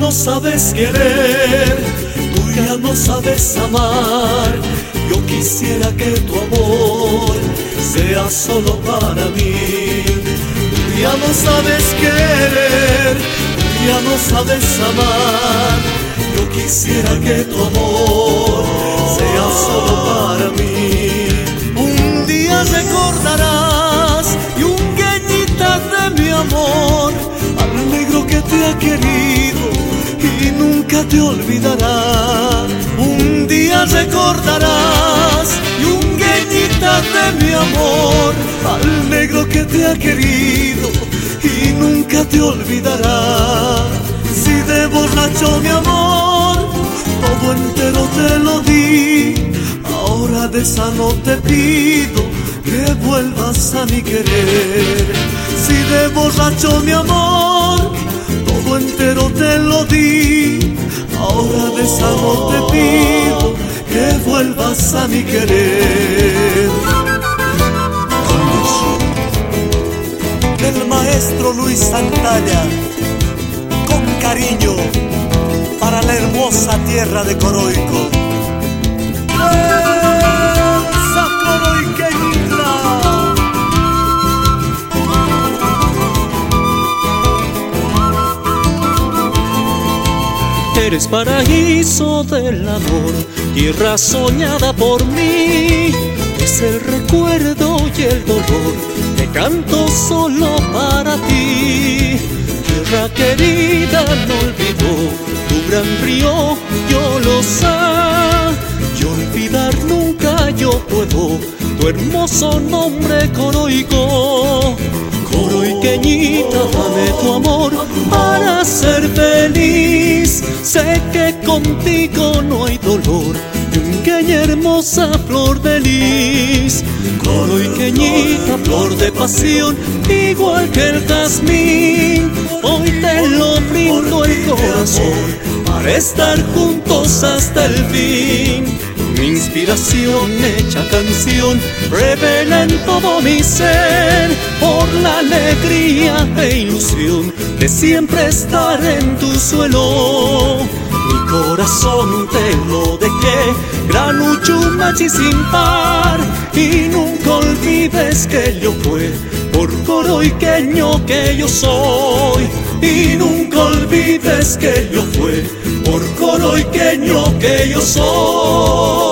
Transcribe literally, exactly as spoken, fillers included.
no sabes querer, tú ya no sabes amar. Yo quisiera que tu amor sea solo para mí. Tú ya no sabes querer, tú ya no sabes amar. Yo quisiera que tu amor sea solo para mí. Un día recordarás, yungueñita de mi amor, al negro que te ha querido y nunca te olvidará. Un día recordarás, yungueñita de mi amor, al negro que te ha querido y nunca te olvidará. Si de borracho mi amor todo entero te lo di, ahora de sano te pido que vuelvas a mi querer. Si de borracho mi amor todo entero te lo di, ahora de sano te pido que vuelvas a mi querer. Del maestro Luis Santalla, con cariño para la hermosa tierra de Coroico. ¡Esa coroiqueñita! Eres paraíso del amor, tierra soñada por mí. Es el recuerdo y el dolor que canto solo para ti. Tierra querida, no olvido tu gran río, yo lo sé. Y olvidar nunca yo puedo tu hermoso nombre, Coroico. Coroiqueñita, dame tu amor para ser feliz. Sé que contigo no hay dolor, yungueña hermosa flor de lis. Coroiqueñita, flor de pasión, igual que el jazmín. Hoy te lo brindo el corazón para estar juntos hasta el fin. Mi inspiración hecha canción revela en todo mi ser, por la alegría e ilusión de siempre estar en tu suelo. Mi corazón te lo dejé, gran uchumachi sin par, y nunca olvides que yo fue por coroiqueño que yo soy. Y nunca olvides que yo fue por coroiqueño que yo soy.